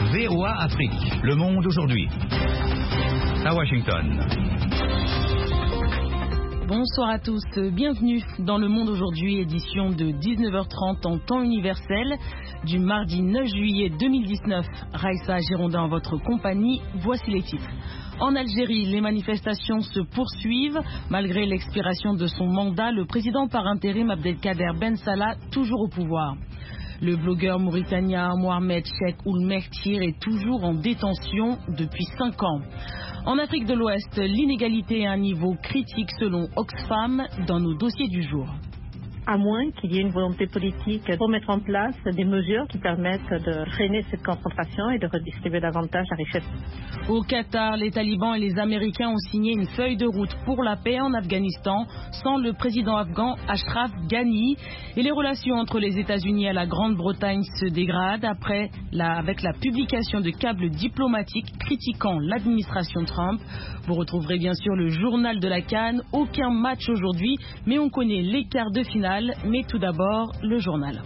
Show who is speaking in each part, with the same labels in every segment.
Speaker 1: VOA Afrique, le monde aujourd'hui. À Washington.
Speaker 2: Bonsoir à tous, bienvenue dans Le Monde aujourd'hui, édition de 19h30 en temps universel du mardi 9 juillet 2019. Raïssa Girondin en votre compagnie, voici les titres. En Algérie, les manifestations se poursuivent. Malgré l'expiration de son mandat, le président par intérim Abdelkader Ben Salah, toujours au pouvoir. Le blogueur mauritanien Mohamed Cheikh Ould Mechtir est toujours en détention depuis 5 ans. En Afrique de l'Ouest, l'inégalité est à un niveau critique selon Oxfam dans nos dossiers du jour.
Speaker 3: À moins qu'il y ait une volonté politique pour mettre en place des mesures qui permettent de freiner cette concentration et de redistribuer davantage la richesse.
Speaker 2: Au Qatar, les talibans et les Américains ont signé une feuille de route pour la paix en Afghanistan sans le président afghan Ashraf Ghani. Et les relations entre les États-Unis et la Grande-Bretagne se dégradent avec la publication de câbles diplomatiques critiquant l'administration Trump. Vous retrouverez bien sûr le journal de la CAN. Aucun match aujourd'hui, mais on connaît les quarts de finale. Mais tout d'abord, le journal.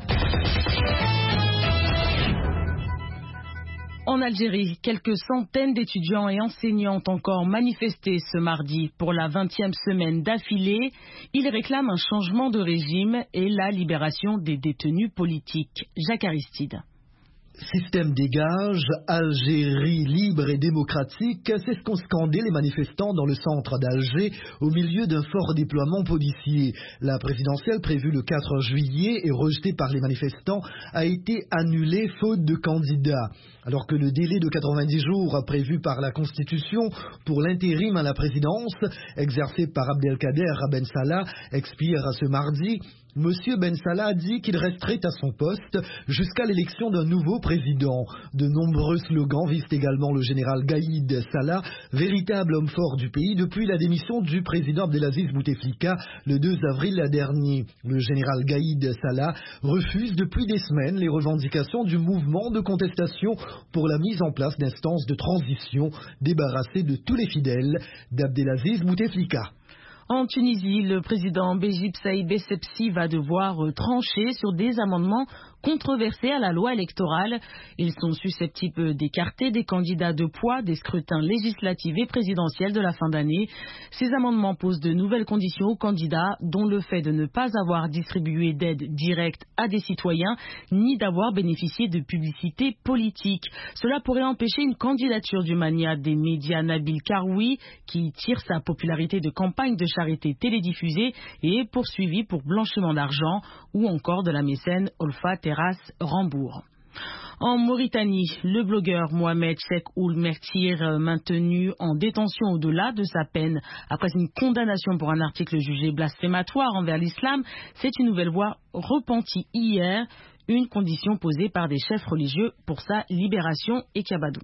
Speaker 2: En Algérie, quelques centaines d'étudiants et enseignants ont encore manifesté ce mardi pour la 20e semaine d'affilée. Ils réclament un changement de régime et la libération des détenus politiques. Jacques Aristide.
Speaker 4: Système dégage, Algérie libre et démocratique, c'est ce qu'ont scandé les manifestants dans le centre d'Alger au milieu d'un fort déploiement policier. La présidentielle prévue le 4 juillet et rejetée par les manifestants a été annulée faute de candidats. Alors que le délai de 90 jours prévu par la Constitution pour l'intérim à la présidence, exercé par Abdelkader Ben Salah, expire ce mardi, M. Ben Salah a dit qu'il resterait à son poste jusqu'à l'élection d'un nouveau président. De nombreux slogans visent également le général Gaïd Salah, véritable homme fort du pays depuis la démission du président Abdelaziz Bouteflika le 2 avril dernier. Le général Gaïd Salah refuse depuis des semaines les revendications du mouvement de contestation pour la mise en place d'instances de transition débarrassées de tous les fidèles d'Abdelaziz Bouteflika.
Speaker 2: En Tunisie, le président Béjid Saïd Essebsi va devoir trancher sur des amendements controversés à la loi électorale. Ils sont susceptibles d'écarter des candidats de poids des scrutins législatifs et présidentiels de la fin d'année. Ces amendements posent de nouvelles conditions aux candidats, dont le fait de ne pas avoir distribué d'aide directe à des citoyens, ni d'avoir bénéficié de publicité politique. Cela pourrait empêcher une candidature du mania des médias Nabil Karoui, qui tire sa popularité de campagne de charité télédiffusée et est poursuivi pour blanchiment d'argent, ou encore de la mécène Olfa Terrasse Rambourg. En Mauritanie, le blogueur Mohamed Cheikh Ould Mechtir, maintenu en détention au-delà de sa peine après une condamnation pour un article jugé blasphématoire envers l'islam, s'est une nouvelle fois repenti hier, une condition posée par des chefs religieux pour sa libération et Kabadou.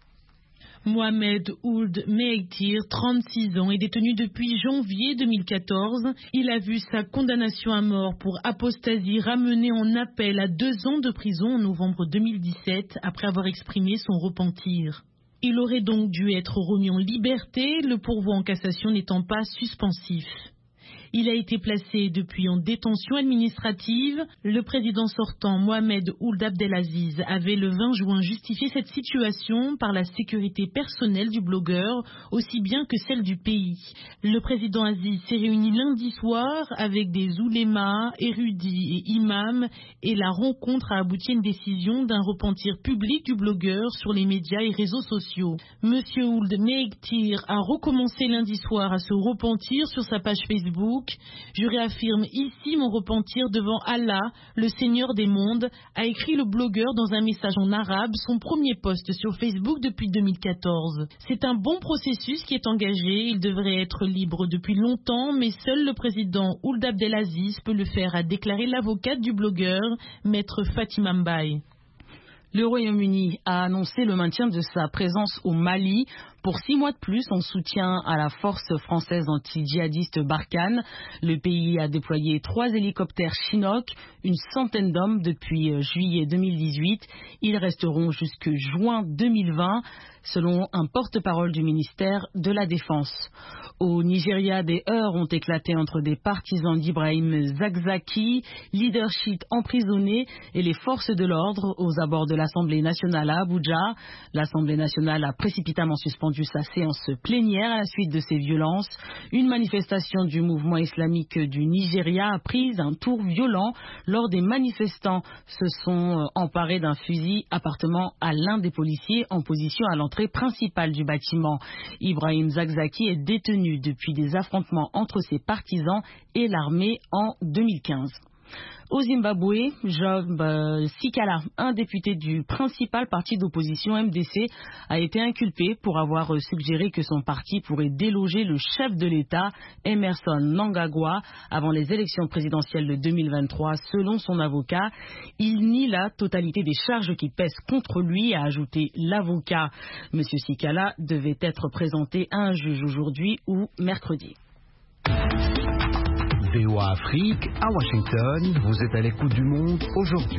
Speaker 5: Mohamed Ould Mechtir, 36 ans, est détenu depuis janvier 2014. Il a vu sa condamnation à mort pour apostasie ramenée en appel à 2 ans de prison en novembre 2017 après avoir exprimé son repentir. Il aurait donc dû être remis en liberté, le pourvoi en cassation n'étant pas suspensif. Il a été placé depuis en détention administrative. Le président sortant, Mohamed Ould Abdelaziz, avait le 20 juin justifié cette situation par la sécurité personnelle du blogueur, aussi bien que celle du pays. Le président Aziz s'est réuni lundi soir avec des oulémas, érudits et imams, et la rencontre a abouti à une décision d'un repentir public du blogueur sur les médias et réseaux sociaux. Monsieur Ould Mechtir a recommencé lundi soir à se repentir sur sa page Facebook. Je réaffirme ici mon repentir devant Allah, le Seigneur des mondes, a écrit le blogueur dans un message en arabe, son premier post sur Facebook depuis 2014. C'est un bon processus qui est engagé, il devrait être libre depuis longtemps, mais seul le président Ould Abdelaziz peut le faire, a déclaré l'avocate du blogueur, maître Fatima Mbaye.
Speaker 2: Le Royaume-Uni a annoncé le maintien de sa présence au Mali pour 6 mois de plus en soutien à la force française anti-djihadiste Barkhane. Le pays a déployé 3 hélicoptères Chinook, une centaine d'hommes depuis juillet 2018. Ils resteront jusque juin 2020, selon un porte-parole du ministère de la Défense. Au Nigeria, des heurts ont éclaté entre des partisans d'Ibrahim Zakzaki, leader chiite emprisonné, et les forces de l'ordre aux abords de l'Assemblée nationale à Abuja. L'Assemblée nationale a précipitamment suspendu sa séance plénière à la suite de ces violences. Une manifestation du mouvement islamique du Nigeria a pris un tour violent lors des manifestants se sont emparés d'un fusil appartenant à l'un des policiers en position à l'entrée principale du bâtiment. Ibrahim Zakzaki est détenu depuis des affrontements entre ses partisans et l'armée en 2015. Au Zimbabwe, Job Sikala, un député du principal parti d'opposition MDC, a été inculpé pour avoir suggéré que son parti pourrait déloger le chef de l'État, Emmerson Mnangagwa, avant les élections présidentielles de 2023. Selon son avocat, il nie la totalité des charges qui pèsent contre lui, a ajouté l'avocat. Monsieur Sikala devait être présenté à un juge aujourd'hui ou mercredi.
Speaker 6: VOA Afrique, à Washington, vous êtes à l'écoute du monde aujourd'hui.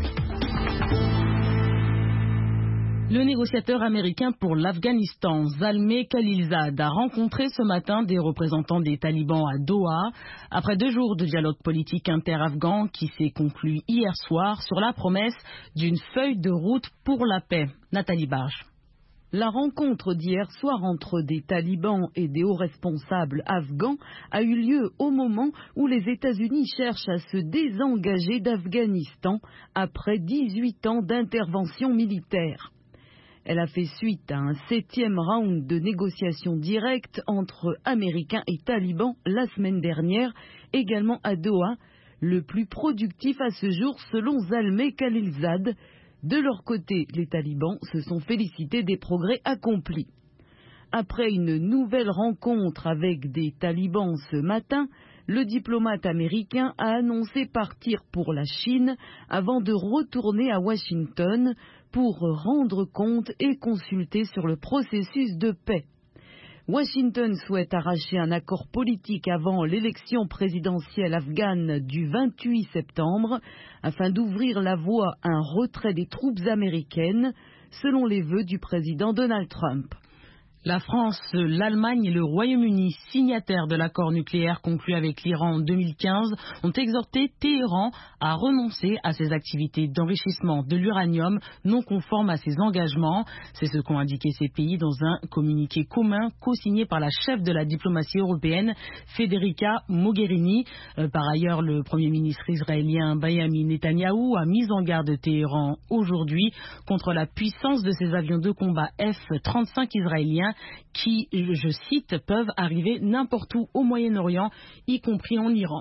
Speaker 2: Le négociateur américain pour l'Afghanistan, Zalmay Khalilzad, a rencontré ce matin des représentants des talibans à Doha, après 2 jours de dialogue politique inter-afghan qui s'est conclu hier soir sur la promesse d'une feuille de route pour la paix. Nathalie Barge.
Speaker 7: La rencontre d'hier soir entre des talibans et des hauts responsables afghans a eu lieu au moment où les États-Unis cherchent à se désengager d'Afghanistan après 18 ans d'intervention militaire. Elle a fait suite à un 7e round de négociations directes entre Américains et talibans la semaine dernière, également à Doha, le plus productif à ce jour selon Zalmay Khalilzad. De leur côté, les talibans se sont félicités des progrès accomplis. Après une nouvelle rencontre avec des talibans ce matin, le diplomate américain a annoncé partir pour la Chine avant de retourner à Washington pour rendre compte et consulter sur le processus de paix. Washington souhaite arracher un accord politique avant l'élection présidentielle afghane du 28 septembre afin d'ouvrir la voie à un retrait des troupes américaines, selon les vœux du président Donald Trump.
Speaker 2: La France, l'Allemagne et le Royaume-Uni, signataires de l'accord nucléaire conclu avec l'Iran en 2015, ont exhorté Téhéran à renoncer à ses activités d'enrichissement de l'uranium non conformes à ses engagements. C'est ce qu'ont indiqué ces pays dans un communiqué commun co-signé par la chef de la diplomatie européenne, Federica Mogherini. Par ailleurs, le Premier ministre israélien Benjamin Netanyahou a mis en garde Téhéran aujourd'hui contre la puissance de ses avions de combat F-35 israéliens qui, je cite, peuvent arriver n'importe où au Moyen-Orient, y compris en Iran.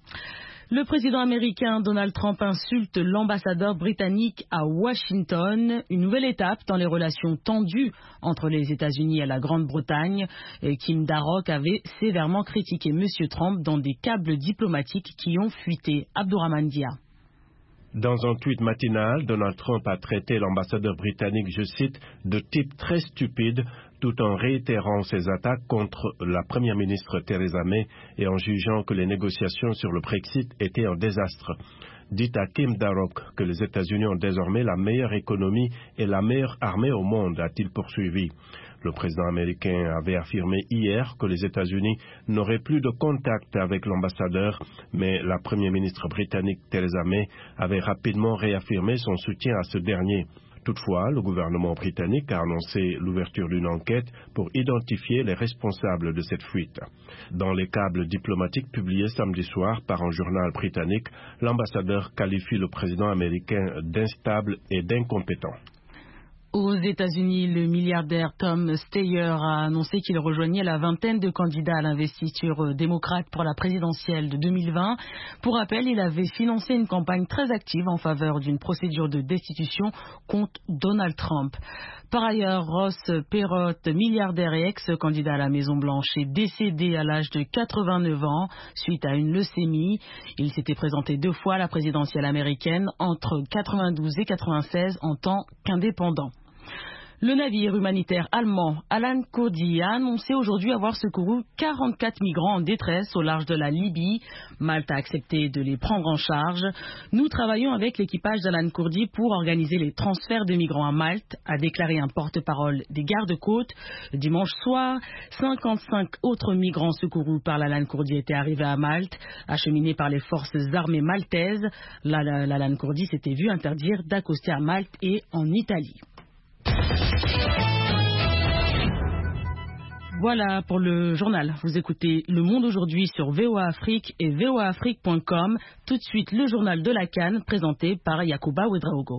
Speaker 2: Le président américain Donald Trump insulte l'ambassadeur britannique à Washington, une nouvelle étape dans les relations tendues entre les États-Unis et la Grande-Bretagne. Kim Darroch avait sévèrement critiqué M. Trump dans des câbles diplomatiques qui ont fuité. Abdourahmane Dia.
Speaker 8: Dans un tweet matinal, Donald Trump a traité l'ambassadeur britannique, je cite, de type très stupide, tout en réitérant ses attaques contre la première ministre Theresa May et en jugeant que les négociations sur le Brexit étaient un désastre. Dites à Kim Darroch que les États-Unis ont désormais la meilleure économie et la meilleure armée au monde, a-t-il poursuivi. Le président américain avait affirmé hier que les États-Unis n'auraient plus de contact avec l'ambassadeur, mais la première ministre britannique Theresa May avait rapidement réaffirmé son soutien à ce dernier. Toutefois, le gouvernement britannique a annoncé l'ouverture d'une enquête pour identifier les responsables de cette fuite. Dans les câbles diplomatiques publiés samedi soir par un journal britannique, l'ambassadeur qualifie le président américain d'instable et d'incompétent.
Speaker 2: Aux États-Unis, le milliardaire Tom Steyer a annoncé qu'il rejoignait la vingtaine de candidats à l'investiture démocrate pour la présidentielle de 2020. Pour rappel, il avait financé une campagne très active en faveur d'une procédure de destitution contre Donald Trump. Par ailleurs, Ross Perot, milliardaire et ex-candidat à la Maison-Blanche, est décédé à l'âge de 89 ans suite à une leucémie. Il s'était présenté 2 fois à la présidentielle américaine entre 92 et 96 en tant qu'indépendant. Le navire humanitaire allemand Alan Kurdi a annoncé aujourd'hui avoir secouru 44 migrants en détresse au large de la Libye. Malte a accepté de les prendre en charge. Nous travaillons avec l'équipage d'Alan Kurdi pour organiser les transferts de migrants à Malte, a déclaré un porte-parole des gardes-côtes. Dimanche soir, 55 autres migrants secourus par l'Alan Kurdi étaient arrivés à Malte, acheminés par les forces armées maltaises. L'Alan Kurdi s'était vu interdire d'accoster à Malte et en Italie. Voilà pour le journal. Vous écoutez Le Monde aujourd'hui sur VOA Afrique et voaafrique.com. Tout de suite, le journal de la CAN présenté par Yacouba Ouedraogo.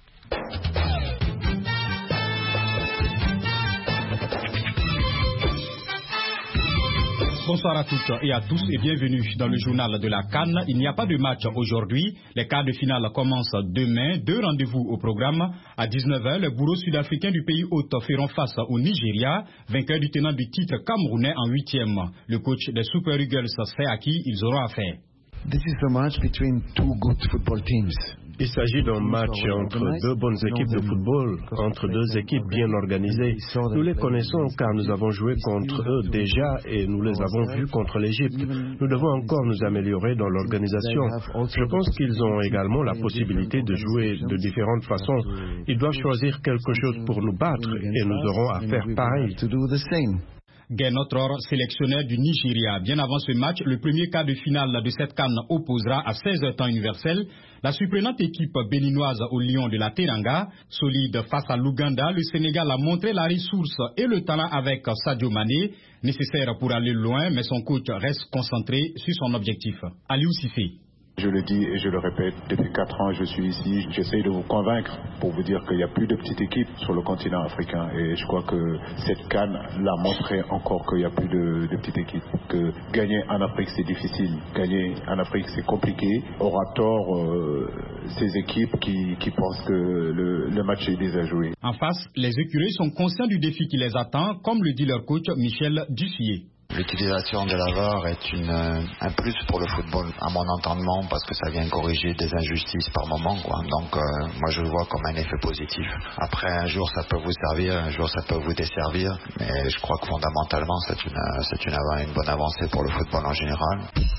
Speaker 9: Bonsoir à toutes et à tous et bienvenue dans le journal de la CAN. Il n'y a pas de match aujourd'hui. Les quarts de finale commencent demain. 2 rendez-vous au programme. À 19h, les bourreaux sud-africains du pays hôte feront face au Nigeria, vainqueur du tenant du titre camerounais en 8e. Le coach des Super Eagles sait à qui ils auront affaire.
Speaker 10: This is a match between two good football teams.
Speaker 8: Il s'agit d'un match entre deux bonnes équipes de football, entre deux équipes bien organisées. Nous les connaissons car nous avons joué contre eux déjà et nous les avons vus contre l'Égypte. Nous devons encore nous améliorer dans l'organisation. Je pense qu'ils ont également la possibilité de jouer de différentes façons. Ils doivent choisir quelque chose pour nous battre et nous aurons à faire pareil.
Speaker 9: Guy Notror, sélectionneur du Nigeria. Bien avant ce match, le premier quart de finale de cette CAN opposera à 16h temps universel la surprenante équipe béninoise au Lion de la Teranga. Solide face à l'Ouganda, le Sénégal a montré la ressource et le talent avec Sadio Mané, nécessaire pour aller loin, mais son coach reste concentré sur son objectif. Aliou Cissé.
Speaker 11: Je le dis et je le répète, depuis 4 ans je suis ici, j'essaie de vous convaincre pour vous dire qu'il n'y a plus de petites équipes sur le continent africain et je crois que cette CAN l'a montré encore qu'il n'y a plus de petites équipes, que gagner en Afrique c'est difficile, gagner en Afrique c'est compliqué. Aura tort ces équipes qui pensent que le match est déjà joué.
Speaker 9: En face, les écureuils sont conscients du défi qui les attend, comme le dit leur coach Michel Dussuyer.
Speaker 12: L'utilisation de la VAR est un plus pour le football, à mon entendement, parce que ça vient corriger des injustices par moment, quoi. Donc, moi, je le vois comme un effet positif. Après, un jour, ça peut vous servir, un jour, ça peut vous desservir. Mais je crois que fondamentalement, c'est une bonne avancée pour le football en général.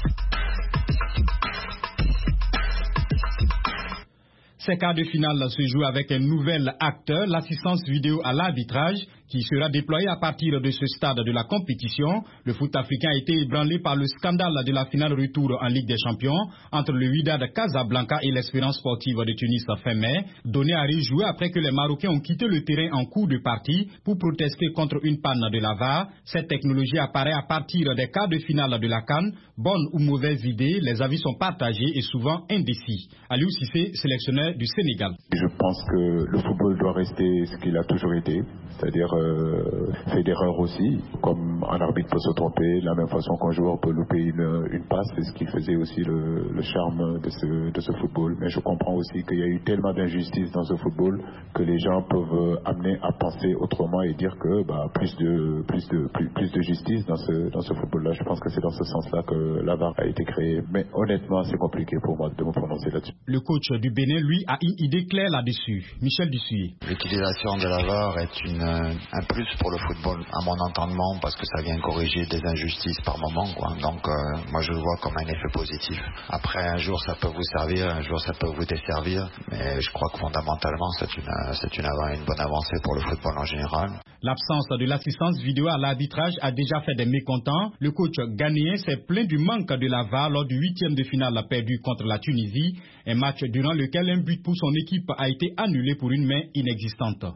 Speaker 9: Ces quarts de finale se jouent avec un nouvel acteur, l'assistance vidéo à l'arbitrage, qui sera déployé à partir de ce stade de la compétition. Le foot africain a été ébranlé par le scandale de la finale retour en Ligue des Champions entre le Wydad Casablanca et l'Espérance sportive de Tunis fin mai, donné à rejouer après que les Marocains ont quitté le terrain en cours de partie pour protester contre une panne de la VAR. Cette technologie apparaît à partir des quarts de finale de la CAN. Bonne ou mauvaise idée, les avis sont partagés et souvent indécis. Aliou Cissé, sélectionneur du Sénégal.
Speaker 11: Je pense que le football doit rester ce qu'il a toujours été, c'est-à-dire fait d'erreurs aussi, comme un arbitre peut se tromper, de la même façon qu'un joueur peut louper une passe, c'est ce qui faisait aussi le charme de ce football. Mais je comprends aussi qu'il y a eu tellement d'injustices dans ce football que les gens peuvent amener à penser autrement et dire que plus de justice dans ce football-là. Je pense que c'est dans ce sens-là que la VAR a été créée. Mais honnêtement, c'est compliqué pour moi de me prononcer là-dessus.
Speaker 9: Le coach du Bénin, lui, a une idée claire là-dessus. Michel Dussuyer.
Speaker 12: L'utilisation de la VAR est un plus pour le football, à mon entendement, parce que ça vient corriger des injustices par moment, quoi. Donc, moi, je le vois comme un effet positif. Après, un jour, ça peut vous servir, un jour, ça peut vous desservir. Mais je crois que fondamentalement, c'est une bonne avancée pour le football en général.
Speaker 9: L'absence de l'assistance vidéo à l'arbitrage a déjà fait des mécontents. Le coach ghanéen s'est plaint du manque de la VAR lors du 8e de finale perdu contre la Tunisie. Un match durant lequel un but pour son équipe a été annulé pour une main inexistante.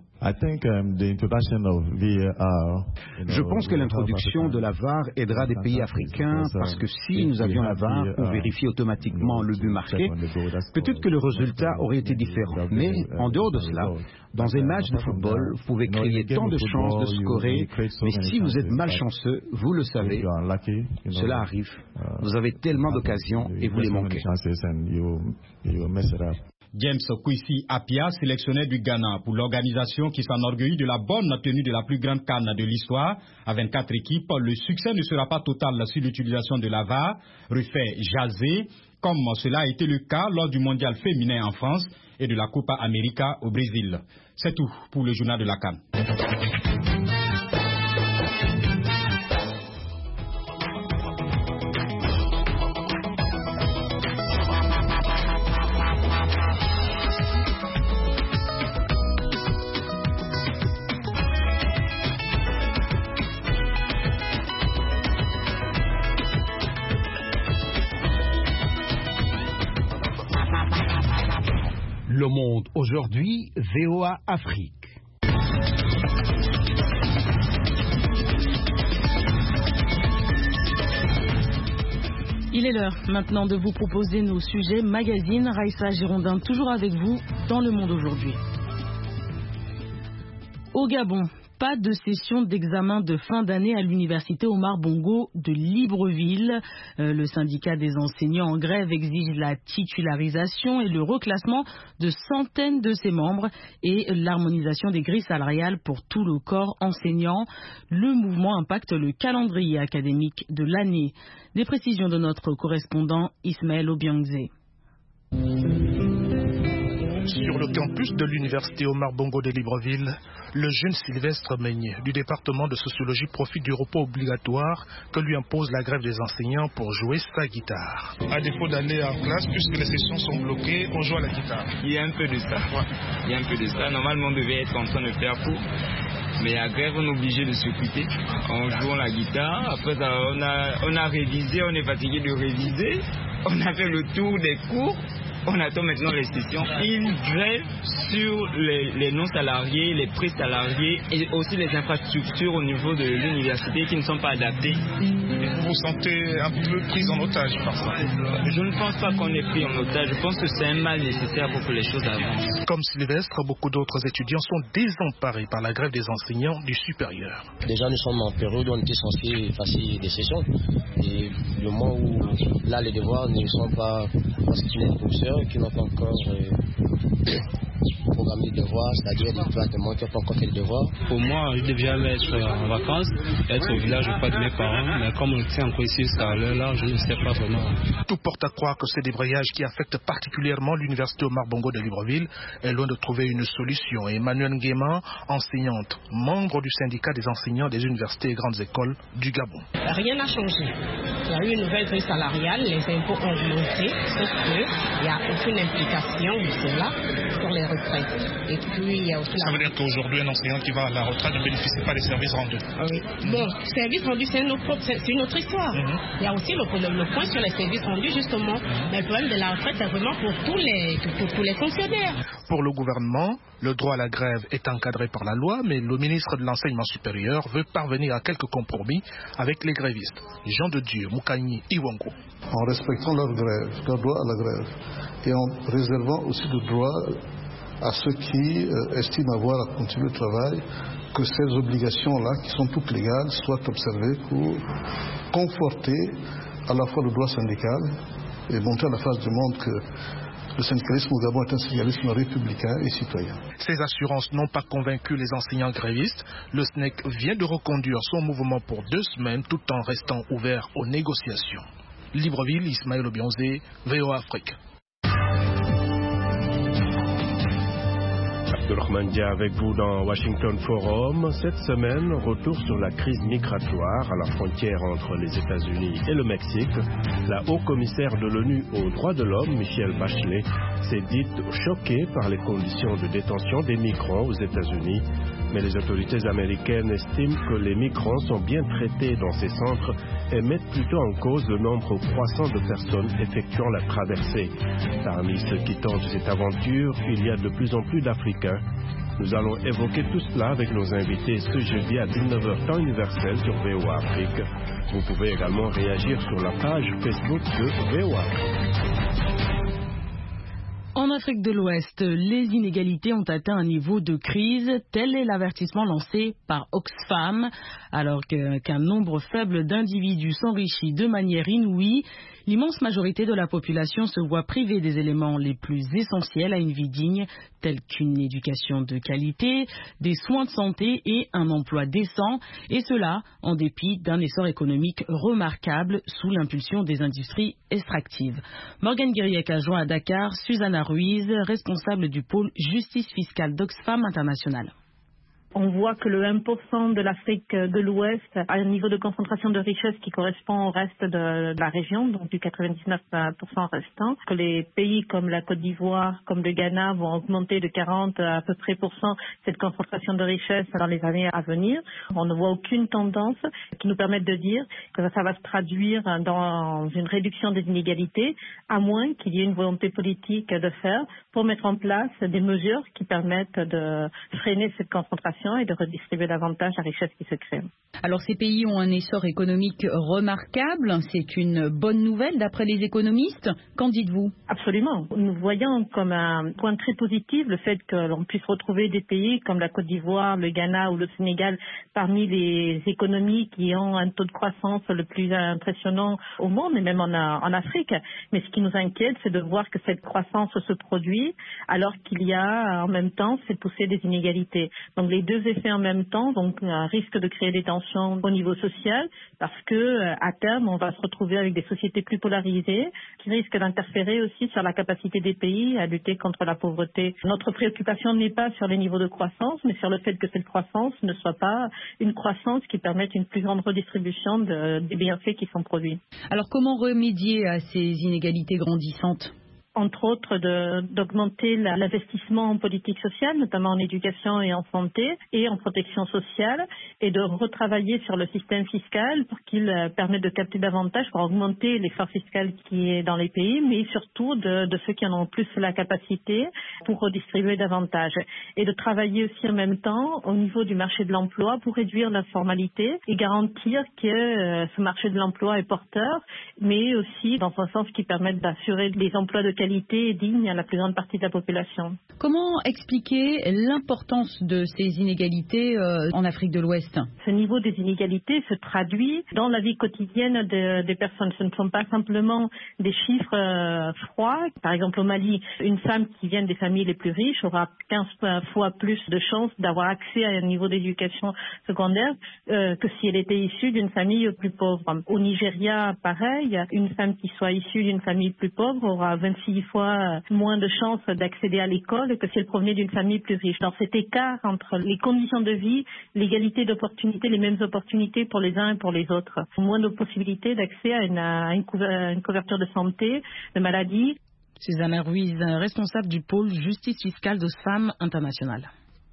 Speaker 13: Je pense que l'introduction de la VAR aidera des pays africains parce que si nous avions la VAR pour vérifier automatiquement le but marqué, peut-être que le résultat aurait été différent. Mais en dehors de cela, dans un match de football, vous pouvez créer tant de chances de scorer, mais si vous êtes malchanceux, vous le savez, cela arrive. Vous avez tellement d'occasions et vous les manquez.
Speaker 9: James Kwesi Appiah, sélectionneur du Ghana pour l'organisation qui s'enorgueillit de la bonne tenue de la plus grande CAN de l'histoire. À 24 équipes, le succès ne sera pas total sur l'utilisation de la VAR, refait jaser, comme cela a été le cas lors du mondial féminin en France. et de la Copa América au Brésil. C'est tout pour le journal de la CAN.
Speaker 6: Le Monde aujourd'hui, VOA Afrique.
Speaker 2: Il est l'heure maintenant de vous proposer nos sujets magazine. Raïssa Girondin toujours avec vous dans Le Monde aujourd'hui. Au Gabon, pas de session d'examen de fin d'année à l'université Omar Bongo de Libreville. Le syndicat des enseignants en grève exige la titularisation et le reclassement de centaines de ses membres et l'harmonisation des grilles salariales pour tout le corps enseignant. Le mouvement impacte le calendrier académique de l'année. Des précisions de notre correspondant Ismaël Obiangze.
Speaker 14: Sur le campus de l'université Omar Bongo de Libreville, le jeune Sylvestre Meignet du département de sociologie profite du repos obligatoire que lui impose la grève des enseignants pour jouer sa guitare. À défaut d'aller en classe, puisque les sessions sont bloquées, on joue à la guitare.
Speaker 15: Il y a un peu de ça. Il y a un peu de ça. Normalement, on devait être en train de faire cours. Mais à grève, on est obligé de s'occuper. On joue la guitare. Après, on a révisé, on est fatigué de réviser. On a fait le tour des cours. On attend maintenant les sessions. Ils grèvent sur les non-salariés, les pré-salariés et aussi les infrastructures au niveau de l'université qui ne sont pas adaptées.
Speaker 14: Vous vous sentez un peu pris en otage par ça?
Speaker 15: Je ne pense pas qu'on est pris en otage. Je pense que c'est un mal nécessaire pour que les choses avancent.
Speaker 14: Comme Sylvestre, beaucoup d'autres étudiants sont désemparés par la grève des enseignants du supérieur.
Speaker 16: Déjà, nous sommes en période où on était censé effacer des sessions. Et le moment où là, les devoirs ne sont pas constitués des professeurs qui n'ont pas encore programmé de devoirs, c'est-à-dire des plans de qui n'ont pas encore fait de devoirs.
Speaker 17: Pour moi, je devais être en vacances, être au village auprès de mes parents, mais comme on était encore ici jusqu'à l'heure-là, je ne sais pas vraiment.
Speaker 14: Tout porte à croire que ces débrayages qui affectent particulièrement l'université Omar Bongo de Libreville est loin de trouver une solution. Emmanuel Nguema, enseignante, membre du syndicat des enseignants des universités et grandes écoles du Gabon.
Speaker 18: Rien n'a changé. Il y a eu une nouvelle grille salariale, les impôts ont augmenté, sauf qu'il n'y a aucune implication de cela sur les retraites. Et puis, il y a aussi
Speaker 14: ça veut dire qu'aujourd'hui, un enseignant qui va à la retraite ne bénéficie pas des services rendus.
Speaker 18: Oui. Bon, services rendus, c'est une autre histoire. Il y a aussi le point sur les services rendus, justement. Mais le problème de la retraite, c'est vraiment pour tous les fonctionnaires.
Speaker 14: Pour le gouvernement, le droit à la grève est encadré par la loi, mais le ministre de l'Enseignement supérieur veut parvenir à quelques compromis avec les grévistes. Jean de Dieu, Moukanyi, Iwango.
Speaker 19: En respectant leur grève, leur droit à la grève, et en réservant aussi le droit à ceux qui estiment avoir à continuer le travail, que ces obligations-là, qui sont toutes légales, soient observées pour conforter à la fois le droit syndical et montrer à la face du monde que le syndicalisme au Gabon est un syndicalisme républicain et citoyen.
Speaker 14: Ces assurances n'ont pas convaincu les enseignants grévistes. Le SNEC vient de reconduire son mouvement pour 2 semaines tout en restant ouvert aux négociations. Libreville, Ismaël Obiangze, VOA Afrique.
Speaker 8: Abdelrahman Dia avec vous dans Washington Forum. Cette semaine, retour sur la crise migratoire à la frontière entre les États-Unis et le Mexique. La haut-commissaire de l'ONU aux droits de l'homme, Michelle Bachelet, s'est dite choquée par les conditions de détention des migrants aux États-Unis. Mais les autorités américaines estiment que les migrants sont bien traités dans ces centres et mettent plutôt en cause le nombre croissant de personnes effectuant la traversée. Parmi ceux qui tentent cette aventure, il y a de plus en plus d'Africains. Nous allons évoquer tout cela avec nos invités ce jeudi à 19h temps universel sur VOA Afrique. Vous pouvez également réagir sur la page Facebook de VOA Afrique.
Speaker 2: En Afrique de l'Ouest, les inégalités ont atteint un niveau de crise. Tel est l'avertissement lancé par Oxfam. Alors qu'un nombre faible d'individus s'enrichit de manière inouïe, l'immense majorité de la population se voit privée des éléments les plus essentiels à une vie digne, tels qu'une éducation de qualité, des soins de santé et un emploi décent, et cela en dépit d'un essor économique remarquable sous l'impulsion des industries extractives. Morgane Guiriec a joint à Dakar Susanna Ruiz Ruiz, responsable du pôle justice fiscale d'Oxfam International.
Speaker 3: On voit que le 1% de l'Afrique de l'Ouest a un niveau de concentration de richesse qui correspond au reste de la région, donc du 99% restant, que les pays comme la Côte d'Ivoire, comme le Ghana vont augmenter de 40 à peu près % cette concentration de richesse dans les années à venir. On ne voit aucune tendance qui nous permette de dire que ça va se traduire dans une réduction des inégalités, à moins qu'il y ait une volonté politique de faire pour mettre en place des mesures qui permettent de freiner cette concentration et de redistribuer davantage la richesse qui se crée.
Speaker 20: Alors ces pays ont un essor économique remarquable, c'est une bonne nouvelle d'après les économistes. Qu'en dites-vous?
Speaker 3: Absolument. Nous voyons comme un point très positif le fait que l'on puisse retrouver des pays comme la Côte d'Ivoire, le Ghana ou le Sénégal parmi les économies qui ont un taux de croissance le plus impressionnant au monde et même en Afrique. Mais ce qui nous inquiète, c'est de voir que cette croissance se produit alors qu'il y a en même temps cette poussée des inégalités. Donc les deux effets en même temps, donc un risque de créer des tensions au niveau social parce que à terme on va se retrouver avec des sociétés plus polarisées qui risquent d'interférer aussi sur la capacité des pays à lutter contre la pauvreté. Notre préoccupation n'est pas sur les niveaux de croissance, mais sur le fait que cette croissance ne soit pas une croissance qui permette une plus grande redistribution des bienfaits qui sont produits.
Speaker 20: Alors comment remédier à ces inégalités grandissantes ?
Speaker 3: Entre autres d'augmenter l'investissement en politique sociale, notamment en éducation et en santé et en protection sociale, et de retravailler sur le système fiscal pour qu'il permette de capter davantage, pour augmenter l'effort fiscal qui est dans les pays, mais surtout de ceux qui en ont plus la capacité pour redistribuer davantage. Et de travailler aussi en même temps au niveau du marché de l'emploi pour réduire l'informalité et garantir que ce marché de l'emploi est porteur, mais aussi dans un sens qui permette d'assurer des emplois de qualité et digne à la plus grande partie de la population.
Speaker 20: Comment expliquer l'importance de ces inégalités en Afrique de l'Ouest ?
Speaker 3: Ce niveau des inégalités se traduit dans la vie quotidienne des personnes. Ce ne sont pas simplement des chiffres froids. Par exemple, au Mali, une femme qui vient des familles les plus riches aura 15 fois plus de chances d'avoir accès à un niveau d'éducation secondaire que si elle était issue d'une famille plus pauvre. Au Nigeria, pareil, une femme qui soit issue d'une famille plus pauvre aura 26 fois moins de chances d'accéder à l'école que si elle provenait d'une famille plus riche. Dans cet écart entre les conditions de vie, l'égalité d'opportunités, les mêmes opportunités pour les uns et pour les autres. Moins de possibilités d'accès à une couverture de santé, de maladie.
Speaker 2: Susanna Ruiz, responsable du pôle justice fiscale d'Oxfam International.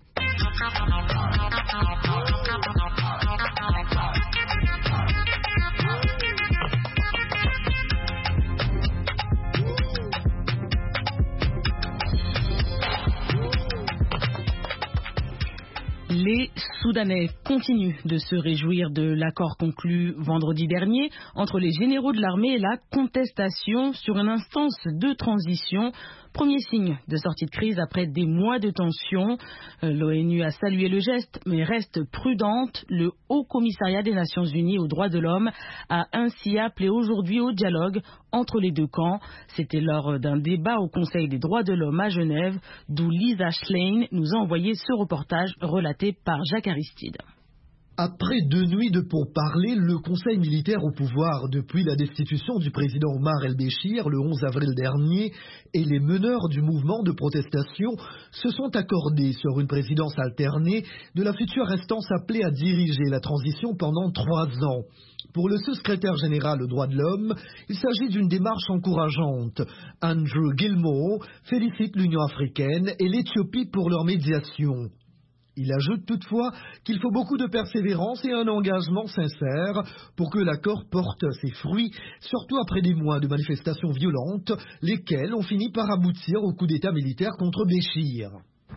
Speaker 2: Les Soudanais continuent de se réjouir de l'accord conclu vendredi dernier entre les généraux de l'armée et la contestation sur une instance de transition. Premier signe de sortie de crise après des mois de tension. L'ONU a salué le geste, mais reste prudente. Le Haut Commissariat des Nations Unies aux droits de l'homme a ainsi appelé aujourd'hui au dialogue entre les deux camps. C'était lors d'un débat au Conseil des droits de l'homme à Genève, d'où Lisa Schlein nous a envoyé ce reportage relaté par Jacques Aristide.
Speaker 4: Après 2 nuits de pourparlers, le Conseil militaire au pouvoir depuis la destitution du président Omar el-Béchir le 11 avril dernier et les meneurs du mouvement de protestation se sont accordés sur une présidence alternée de la future instance appelée à diriger la transition pendant 3 ans. Pour le sous-secrétaire général aux droits de l'homme, il s'agit d'une démarche encourageante. Andrew Gilmore félicite l'Union africaine et l'Éthiopie pour leur médiation. Il ajoute toutefois qu'il faut beaucoup de persévérance et un engagement sincère pour que l'accord porte ses fruits, surtout après des mois de manifestations violentes, lesquelles ont fini par aboutir au coup d'État militaire contre Béchir.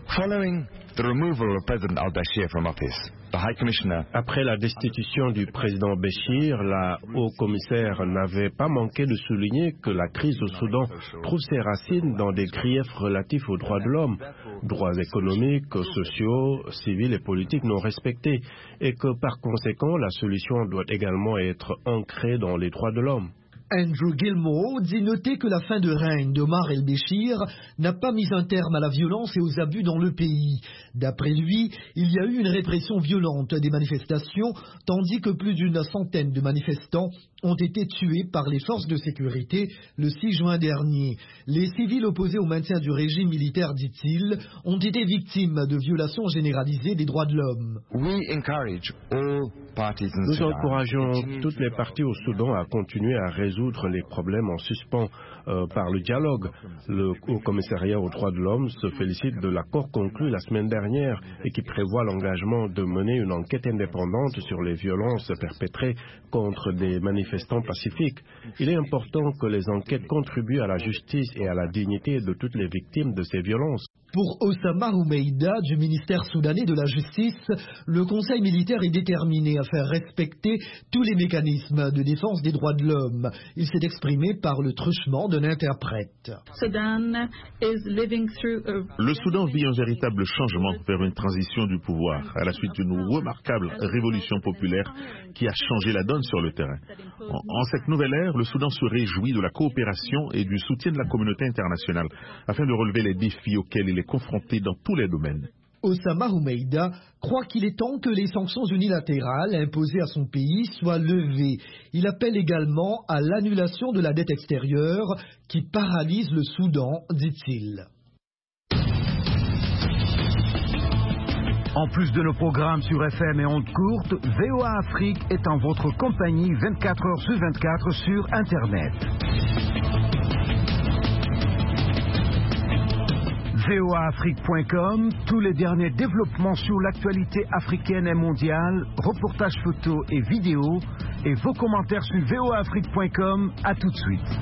Speaker 8: Après la destitution du président Béchir, la haut-commissaire n'avait pas manqué de souligner que la crise au Soudan trouve ses racines dans des griefs relatifs aux droits de l'homme, droits économiques, sociaux, civils et politiques non respectés, et que par conséquent la solution doit également être ancrée dans les droits de l'homme.
Speaker 4: Andrew Gilmore dit noter que la fin de règne d'Omar el-Béchir n'a pas mis un terme à la violence et aux abus dans le pays. D'après lui, il y a eu une répression violente des manifestations, tandis que plus d'une centaine de manifestants ont été tués par les forces de sécurité le 6 juin dernier. Les civils opposés au maintien du régime militaire, dit-il, ont été victimes de violations généralisées des droits de l'homme.
Speaker 8: Nous encourageons toutes les parties au Soudan à continuer à résoudre les problèmes en suspens par le dialogue. Le Haut Commissariat aux droits de l'homme se félicite de l'accord conclu la semaine dernière et qui prévoit l'engagement de mener une enquête indépendante sur les violences perpétrées contre des manifestants pacifiques. Il est important que les enquêtes contribuent à la justice et à la dignité de toutes les victimes de ces violences.
Speaker 4: Pour Osama Houmeida du ministère soudanais de la Justice, le Conseil militaire est déterminé à faire respecter tous les mécanismes de défense des droits de l'homme. Il s'est exprimé par le truchement d'un interprète.
Speaker 21: Le Soudan vit un véritable changement vers une transition du pouvoir à la suite d'une remarquable révolution populaire qui a changé la donne sur le terrain. En cette nouvelle ère, le Soudan se réjouit de la coopération et du soutien de la communauté internationale afin de relever les défis auxquels il est confronté dans tous les domaines.
Speaker 4: Osama Houmeida croit qu'il est temps que les sanctions unilatérales imposées à son pays soient levées. Il appelle également à l'annulation de la dette extérieure qui paralyse le Soudan, dit-il.
Speaker 6: En plus de nos programmes sur FM et ondes courtes, VOA Afrique est en votre compagnie 24 heures sur 24 sur Internet. voaafrique.com, tous les derniers développements sur l'actualité africaine et mondiale, reportages photos et vidéos, et vos commentaires sur voaafrique.com. À tout de suite.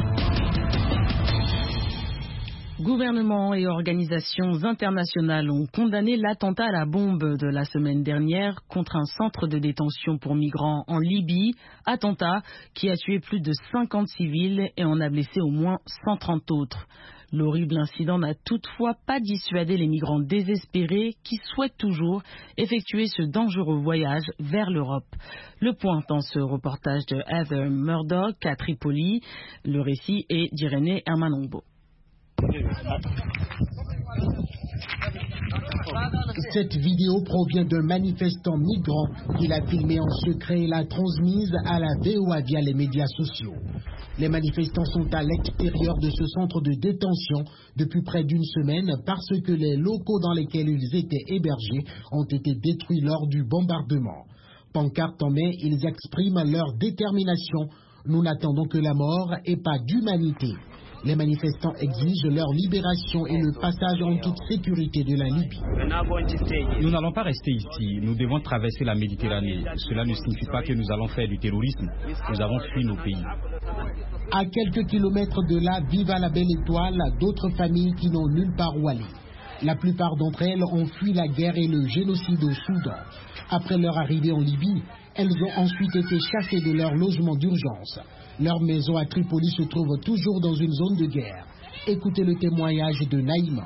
Speaker 2: Gouvernements et organisations internationales ont condamné l'attentat à la bombe de la semaine dernière contre un centre de détention pour migrants en Libye, attentat qui a tué plus de 50 civils et en a blessé au moins 130 autres. L'horrible incident n'a toutefois pas dissuadé les migrants désespérés qui souhaitent toujours effectuer ce dangereux voyage vers l'Europe. Le point dans ce reportage de Heather Murdoch à Tripoli. Le récit est d'Irénée Hermanongbo.
Speaker 22: Cette vidéo provient d'un manifestant migrant qui l'a filmé en secret et l'a transmise à la VOA via les médias sociaux. Les manifestants sont à l'extérieur de ce centre de détention depuis près d'une semaine parce que les locaux dans lesquels ils étaient hébergés ont été détruits lors du bombardement. Pancarte en main, ils expriment leur détermination. Nous n'attendons que la mort et pas d'humanité. Les manifestants exigent leur libération et le passage en toute sécurité de la Libye.
Speaker 9: Nous n'allons pas rester ici. Nous devons traverser la Méditerranée. Cela ne signifie pas que nous allons faire du terrorisme. Nous avons fui nos pays.
Speaker 22: À quelques kilomètres de là, vivent à la Belle Étoile d'autres familles qui n'ont nulle part où aller. La plupart d'entre elles ont fui la guerre et le génocide au Soudan. Après leur arrivée en Libye, elles ont ensuite été chassées de leur logement d'urgence. Leur maison à Tripoli se trouve toujours dans une zone de guerre. Écoutez le témoignage de Naïma.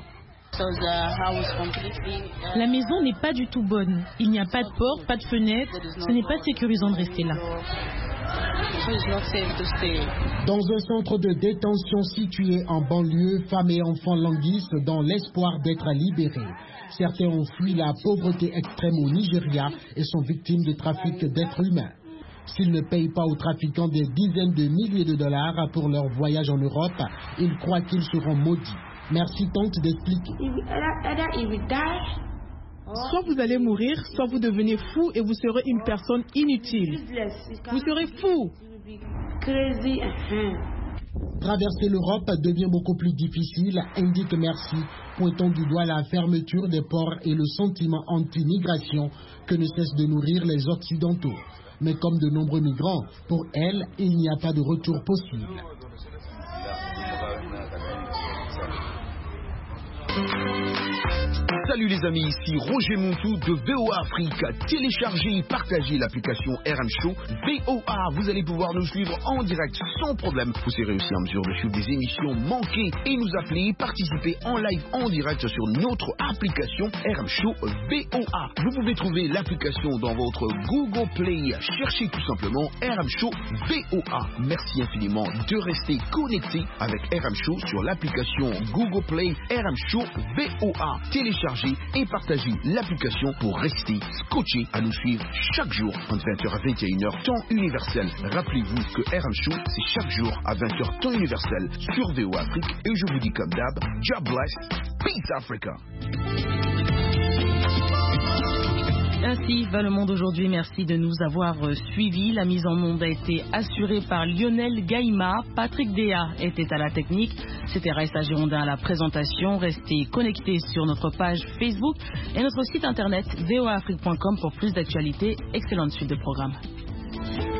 Speaker 5: La maison n'est pas du tout bonne. Il n'y a pas de porte, pas de fenêtre. Ce n'est pas sécurisant de rester là.
Speaker 22: Dans un centre de détention situé en banlieue, femmes et enfants languissent dans l'espoir d'être libérés. Certains ont fui la pauvreté extrême au Nigeria et sont victimes de trafic d'êtres humains. S'ils ne payent pas aux trafiquants des dizaines de milliers de dollars pour leur voyage en Europe, ils croient qu'ils seront maudits. Merci tante d'expliquer.
Speaker 23: Soit vous allez mourir, soit vous devenez fou et vous serez une personne inutile. Vous serez fou.
Speaker 22: Traverser l'Europe devient beaucoup plus difficile, indique Merci, pointant du doigt la fermeture des ports et le sentiment anti-migration que ne cessent de nourrir les Occidentaux. Mais comme de nombreux migrants, pour elle, il n'y a pas de retour possible.
Speaker 1: Salut les amis, ici Roger Montou de VOA Afrique. Téléchargez et partagez l'application RM Show VOA. Vous allez pouvoir nous suivre en direct sans problème. Vous serez aussi en mesure de suivre des émissions manquées et nous appeler, participer en live en direct sur notre application RM Show VOA. Vous pouvez trouver l'application dans votre Google Play. Cherchez tout simplement RM Show VOA. Merci infiniment de rester connecté avec RM Show sur l'application Google Play RM Show VOA. Téléchargez et partagez l'application pour rester scotché à nous suivre chaque jour entre 20h à 21h temps universel. Rappelez-vous que RM Show c'est chaque jour à 20h temps universel sur VOA Afrique et je vous dis comme d'hab, God bless, peace Africa.
Speaker 2: Ainsi va le monde aujourd'hui. Merci de nous avoir suivis. La mise en onde a été assurée par Lionel Gaïma. Patrick Déa était à la technique. C'était Raissa Girondin à la présentation. Restez connectés sur notre page Facebook et notre site internet voaafrique.com pour plus d'actualités. Excellente suite de programme.